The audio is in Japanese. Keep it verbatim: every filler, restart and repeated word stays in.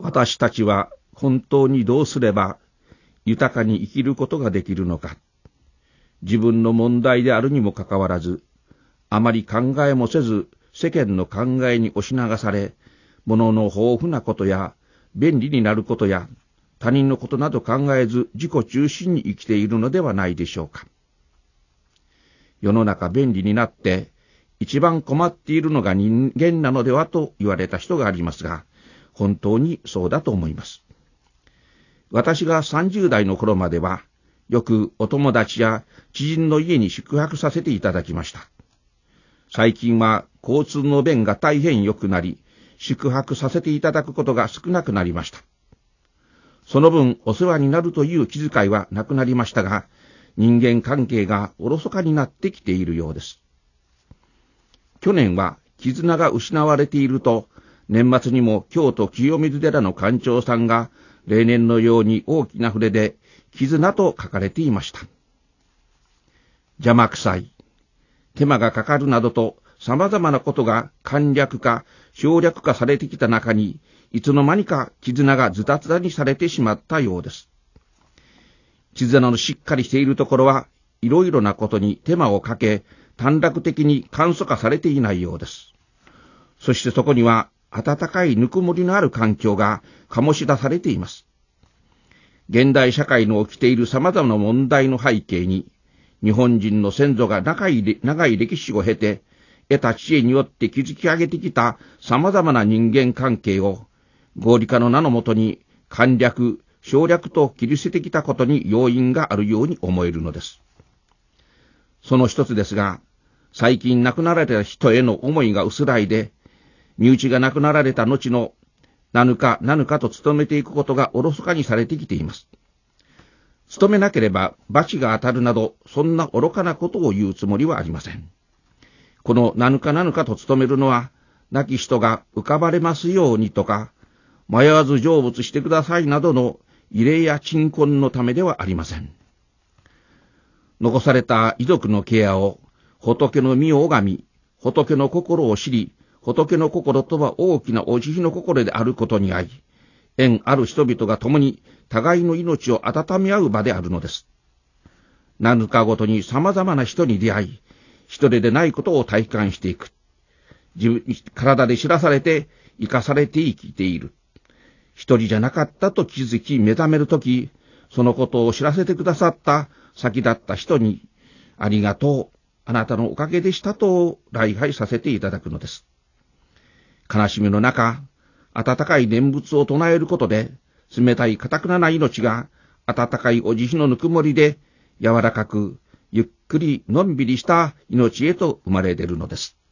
私たちは本当にどうすれば豊かに生きることができるのか。自分の問題であるにもかかわらず、あまり考えもせず世間の考えに押し流され、物の豊富なことや便利になることや他人のことなど考えず自己中心に生きているのではないでしょうか。世の中便利になって一番困っているのが人間なのではと言われた人がありますが、本当にそうだと思います。私がさんじゅう代の頃までは、よくお友達や知人の家に宿泊させていただきました。最近は交通の便が大変良くなり、宿泊させていただくことが少なくなりました。その分お世話になるという気遣いはなくなりましたが、人間関係がおろそかになってきているようです。去年は絆が失われていると、年末にも京都清水寺の館長さんが例年のように大きな筆で絆と書かれていました。邪魔くさい、手間がかかるなどと様々なことが簡略化、省略化されてきた中に、いつの間にか絆がズタズタにされてしまったようです。絆のしっかりしているところはいろいろなことに手間をかけ、短絡的に簡素化されていないようです。そしてそこには温かいぬくもりのある環境が醸し出されています。現代社会の起きている様々な問題の背景に、日本人の先祖が長い、長い歴史を経て、得た知恵によって築き上げてきた様々な人間関係を、合理化の名のもとに簡略、省略と切り捨ててきたことに要因があるように思えるのです。その一つですが、最近亡くなられた人への思いが薄らいで、身内が亡くなられた後の何か何かと努めていくことがおろそかにされてきています。努めなければ罰が当たるなど、そんな愚かなことを言うつもりはありません。この何か何かと努めるのは、亡き人が浮かばれますようにとか、迷わず成仏してくださいなどの慰霊や鎮魂のためではありません。残された遺族のケアを、仏の身を拝み、仏の心を知り、仏の心とは大きなお慈悲の心であることにあい、縁ある人々が共に互いの命を温め合う場であるのです。何かごとに様々な人に出会い、一人でないことを体感していく。自分、体で知らされて生かされて生きている。一人じゃなかったと気づき目覚めるとき、そのことを知らせてくださった先だった人に、ありがとう、あなたのおかげでしたと礼拝させていただくのです。悲しみの中、温かい念仏を唱えることで、冷たい堅くなな命が、温かいお慈悲のぬくもりで、柔らかく、ゆっくりのんびりした命へと生まれ出るのです。